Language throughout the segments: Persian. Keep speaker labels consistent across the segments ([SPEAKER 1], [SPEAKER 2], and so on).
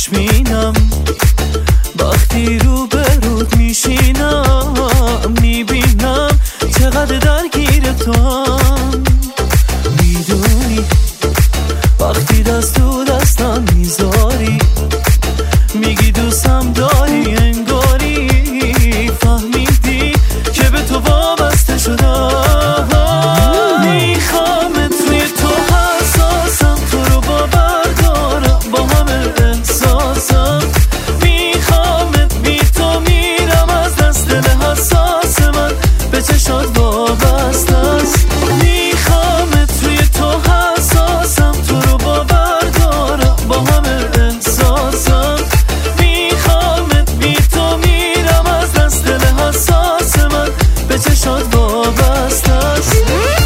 [SPEAKER 1] خوشبینم وقتی رو به رود میشینم، میبینم چقدر درگیر تو هم. میدونی وقتی دست تو دستم میذاری، میگی دوستم داری، انگاری فهمیدی که به تو وابسته شدم. میخوام توی تو حساسم، تو رو باور دارم با همه احساسم. میخوامت بی تو میرم از دست دل حساس من، به چشات وابسته است. میخوامت توی تو حساسم، تو رو باور دارم با همه احساسم. میخوامت بی تو میرم از دست دل حساس من، به چشات وابسته است.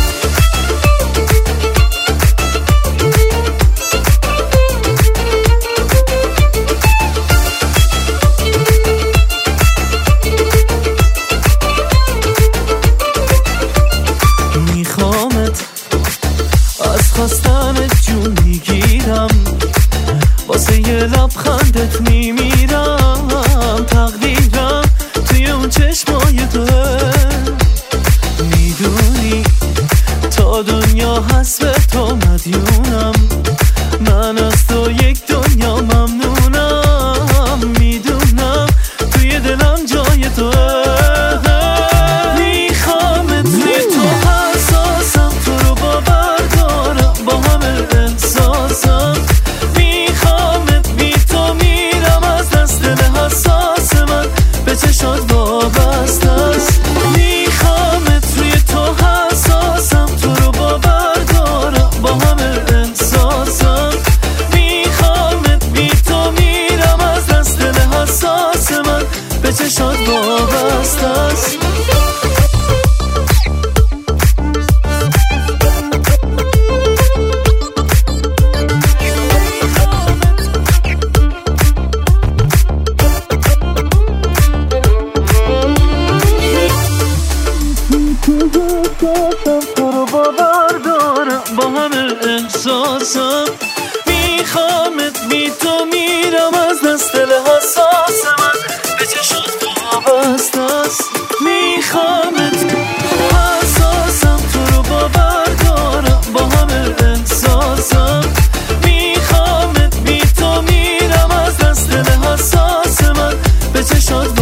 [SPEAKER 1] میخوامت از خواستنت جون میگیرم، واسه یه لبخندت میمیرم. تقدیرم توی اون چشمای توه، میدونی تا دنیا هست به تو مدیونم. من از تو یک دنیا ممنونم، میدونم توی دلم جای توه. میخوامت توی تو حساسم، تو رو باور دارم با همه احساسم. میخوامت بی تو میرم از دست دل حساس من، به چشات وابسته است. میخوامت توی تو حساسم، تو رو باور دارم با همه احساسم. میخوامت بی تو میرم از دست دل حساس من، به چشات وابسته است. تو رو باور دارم با همه احساسم. میخوامت بی تو میرم از دست دل حساس من، به چشات وابسته است. میخوامت حساسم، تو رو باور دارم با همه احساسم. میخوامت بی تو میرم از دست دل حساس من، به چشات